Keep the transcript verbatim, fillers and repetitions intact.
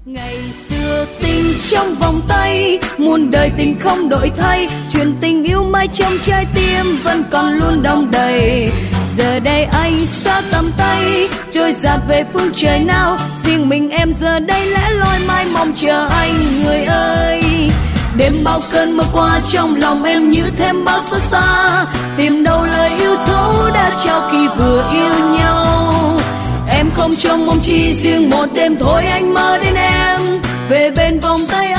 Ngày xưa tình trong vòng tay, muôn đời tình không đổi thay, chuyện tình yêu mãi trong trái tim vẫn còn luôn đong đầy. Giờ đây anh xa tầm tay, trôi dạt về phương trời nào, riêng mình em giờ đây lẽ loi mãi mong chờ anh người ơi. Đêm bao cơn mưa qua trong lòng em như thêm bao xót xa, tìm đâu lời yêu dấu đã trao khi vừa yêu nhau. Em không trông mong chi riêng một đêm thôi anh mơ đến em, về bên vòng tay